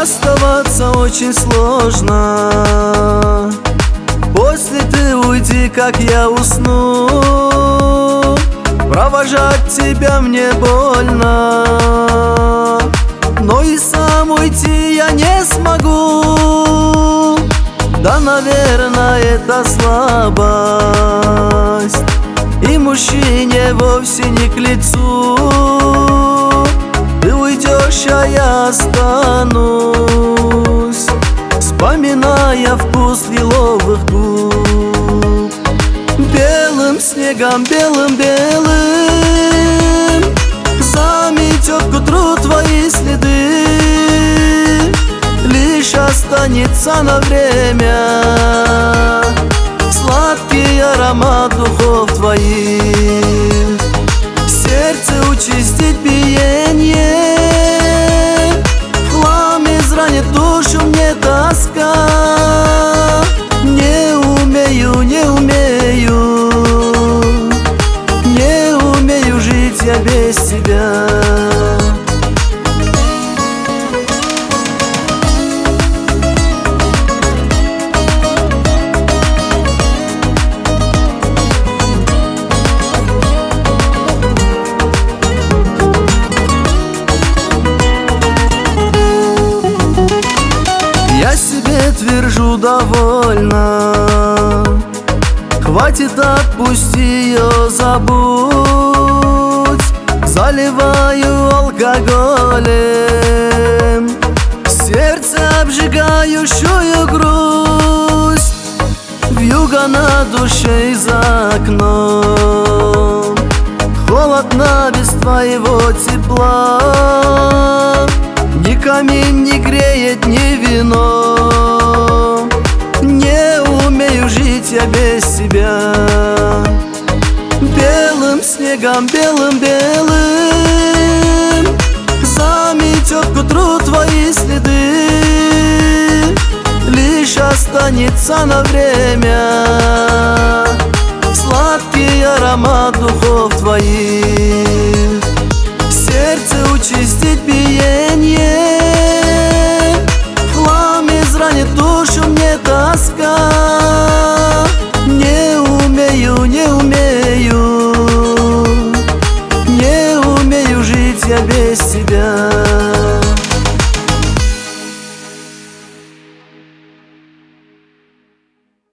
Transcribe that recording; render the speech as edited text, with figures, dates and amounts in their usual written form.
Расставаться очень сложно. После ты уйди, как я усну. Провожать тебя мне больно, но и сам уйти я не смогу. Да, наверное, это слабость, и мужчине вовсе не к лицу. Ты уйдешь, а я останусь, вспоминая вкус лиловых губ. Белым снегом, белым-белым заметет к утру твои следы. Лишь останется на время сладкий аромат духов твоих. В сердце участить биение, в хлам изранит душу мне тоска. Не умею, не умею жить я без тебя. Я себе твержу довольно, хватит, отпусти ее, забудь. Заливаю алкоголем сердце обжигающую грусть. Вьюга на душе и за окном, холодно без твоего тепла. Ни камин не греет, ни вино. Не умею жить я без тебя. Белым снегом, белым-белым заметет к утру твои следы. Лишь останется на время сладкий аромат духов твоих. В сердце участить биение, в хлам изранит душу мне тоска. Не умею жить я без тебя.